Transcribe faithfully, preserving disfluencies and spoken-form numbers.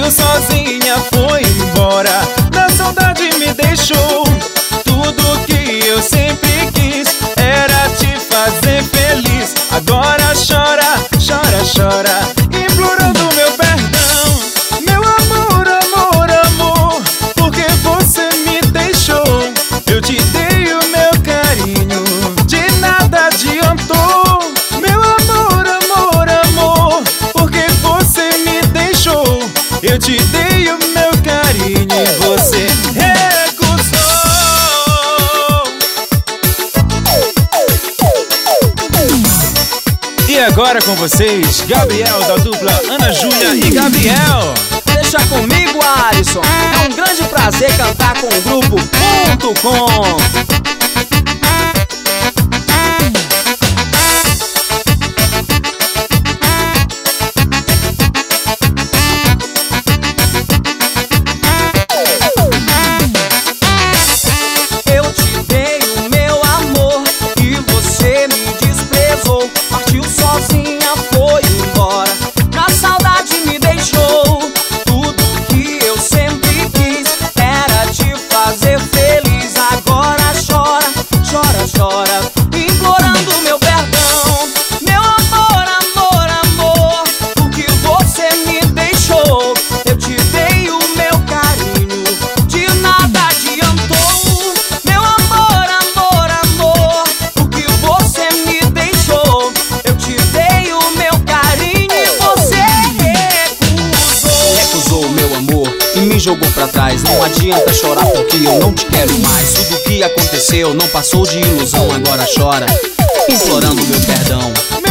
Partiu sozinha, foi embora, na saudade me deixou. Tudo que eu sempre quis era te fazer feliz. Agora chora, chora, chora, implorando meu perdão. Meu amor, amor, amor, porque você me deixou. Eu te dei o meu carinho, de nada adiantou. Meu amor, amor, amor, porque você me deixou. Eu te dei o meu carinho e você recusou. E agora com vocês, Gabriel da dupla Ana Júlia e Gabriel. Deixa comigo, Alisson. É um grande prazer cantar com o grupo Ponto Com. Partiu sozinha, foi embora, na saudade me deixou. Tudo que eu sempre quis era te fazer feliz. Agora chora, chora, chora, implorando meu perdão. Meu amor, amor, amor, porque você me deixou. Eu te dei o meu carinho, de nada adiantou. Meu amor, amor, amor, porque você me deixou. Eu te dei o meu carinho e você recusou. Recusou meu amor e me jogou pra trás. Não adianta chorar porque eu não te quero mais. Tudo que aconteceu não passou de ilusão. Agora chora, implorando meu perdão.